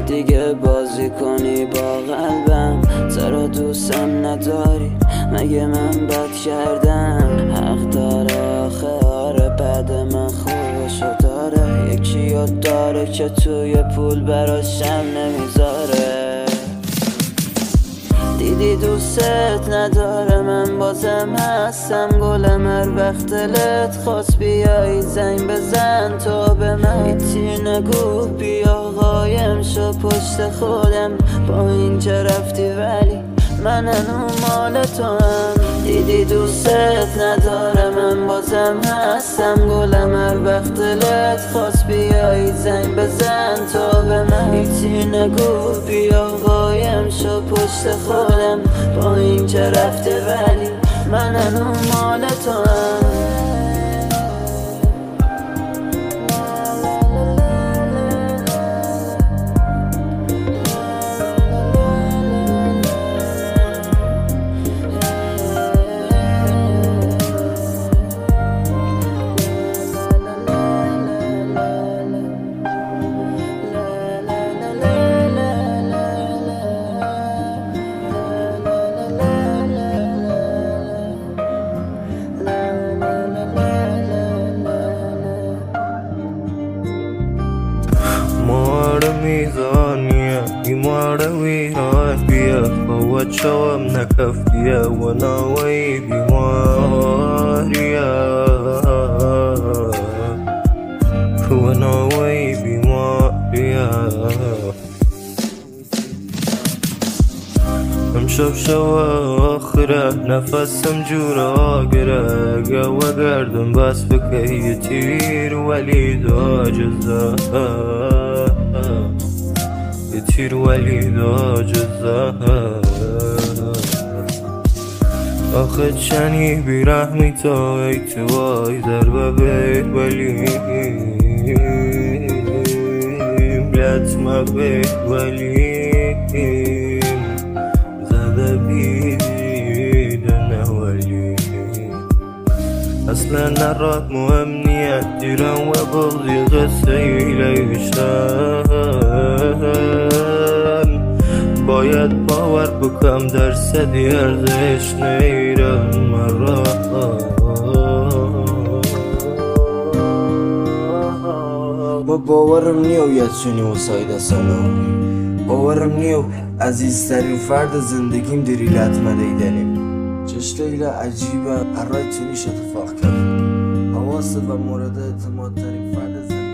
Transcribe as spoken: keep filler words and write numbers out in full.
دیگه بازی کنی با قلبم؟ چرا دوستم نداری؟ مگه من بد کردم؟ حق داره آخه، آره بعد من خوبشو داره. یکی یاد داره که توی پول براشم نمیذاره. دیدی دوست نداره، من بازم هستم گلم. هر وقت دلت خواست بیایی زنگ بزن تو به من. هیچی نگو بیا قایم شو پشت خودم. با این که رفتی ولی من هنو مال تو هم. دیدی دوست نداره، من بازم هستم گلم. هر وقت دلت خواست بیایی زنگ بزن تو به من. هیچی نگو بیا قایم شو پشت خودم. با این که رفته ولی من هنو مال تو هم. ميزانية يمارا ويرابية فوت شوام نكفتية وناوي بماريا وناوي بماريا. امشب شوا آخره نفسم جورا گره. گوا گردم بس بکی تیر ولی دا جزا. تیر ولی دا جزا. آخه چنی بیرحمی تا ای توای در ببید ولیم. لطمه بید ولیم. زده بیده نولیم. اصلا نرات مهم نیت دیرم و بغضی قصه ایلی بیشتن. باید باور بکم درصدی ارزش نیرم مرا. با باورم نیو یادشونی و سایده سلامی. باورم نیو عزیزترین فرد زندگیم دیری لطمه دیدنیم. چشت لیله عجیبه هر رای تونیش اتفاق کرد. حواست و مورد اعتماد ترین فرد زندگیم.